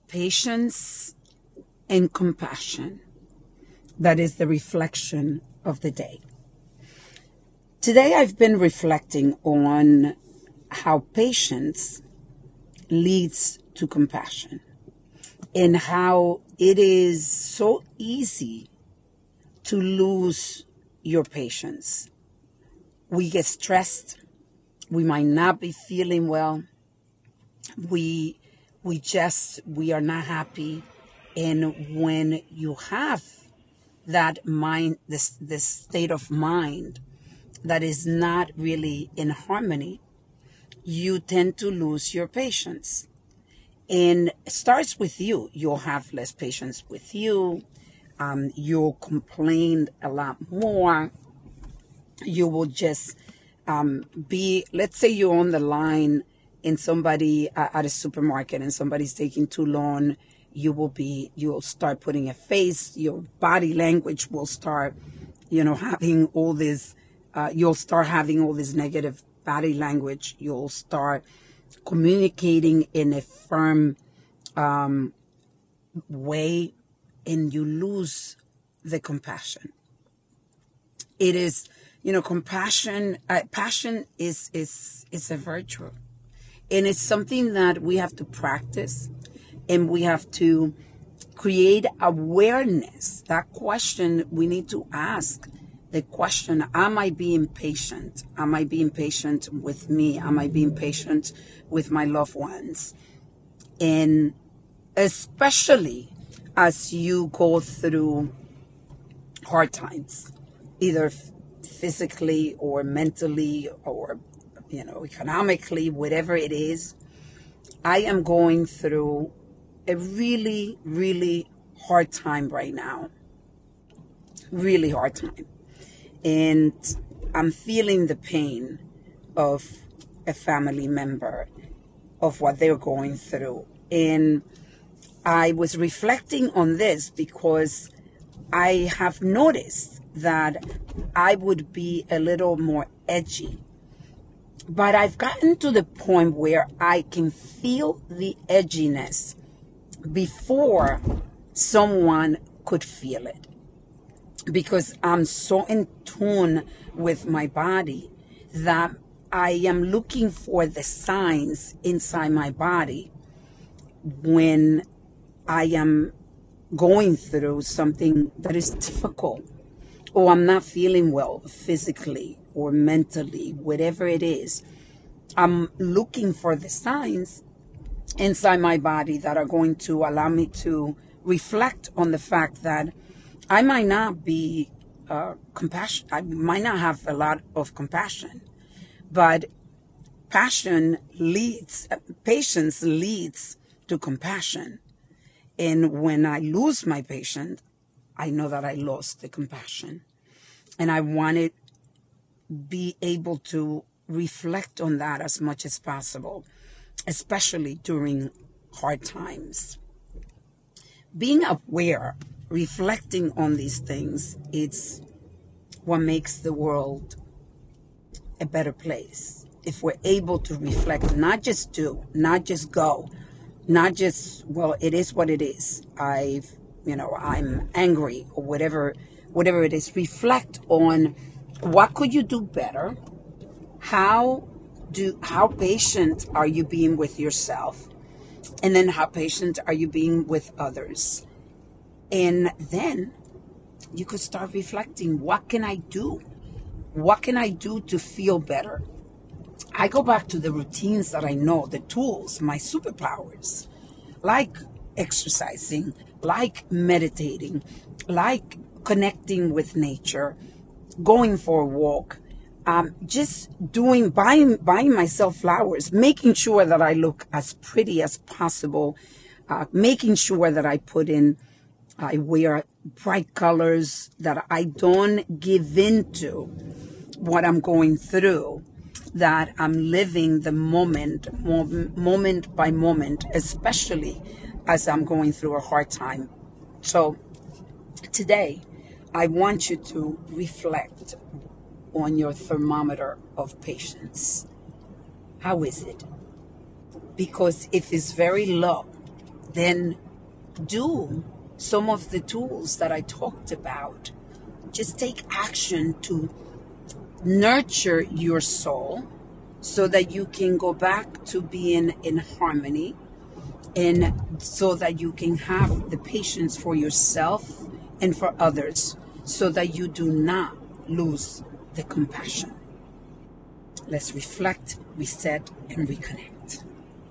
patience and compassion. That is the reflection of the day. Today I've been reflecting on how patience leads to compassion and how it is so easy to lose your patience. We get stressed. We might not be feeling well. We are not happy. And when you have that mind, this state of mind that is not really in harmony, you tend to lose your patience. And it starts with you. You'll have less patience with you. You'll complain a lot more. You will just let's say you're on the line and somebody at a supermarket and somebody's taking too long. You'll start putting a face. Your body language will start, having all this. You'll start having all this negative body language. You'll start communicating in a firm way, and you lose the compassion. It is, compassion. Passion is a virtue, and it's something that we have to practice. And we have to create awareness. That question we need to ask. The question, am I being patient? Am I being patient with me? Am I being patient with my loved ones? And especially as you go through hard times, either physically or mentally or, economically, whatever it is. I am going through a really, really hard time right now. Really hard time. And I'm feeling the pain of a family member, of what they're going through. And I was reflecting on this because I have noticed that I would be a little more edgy. But I've gotten to the point where I can feel the edginess before someone could feel it, because I'm so in tune with my body that I am looking for the signs inside my body when I am going through something that is difficult, or I'm not feeling well physically or mentally, whatever it is. I'm looking for the signs inside my body that are going to allow me to reflect on the fact that I might not be compassion. I might not have a lot of compassion, but patience leads to compassion. And when I lose my patience, I know that I lost the compassion. And I want to be able to reflect on that as much as possible, especially during hard times. Being aware, reflecting on these things, it's what makes the world a better place. If we're able to reflect, not just do, not just go, not just, well, it is what it is. I'm angry or whatever it is. Reflect on what could you do better? How patient are you being with yourself? And then how patient are you being with others? And then you could start reflecting, what can I do? What can I do to feel better? I go back to the routines that I know, the tools, my superpowers, like exercising, like meditating, like connecting with nature, going for a walk, just buying myself flowers, making sure that I look as pretty as possible, making sure that I wear bright colors, that I don't give in to what I'm going through, that I'm living the moment by moment, especially as I'm going through a hard time. So today, I want you to reflect on your thermometer of patience. How is it? Because if it's very low, then do some of the tools that I talked about. Just take action to nurture your soul so that you can go back to being in harmony, and so that you can have the patience for yourself and for others, so that you do not lose the compassion. Let's reflect, reset, and reconnect.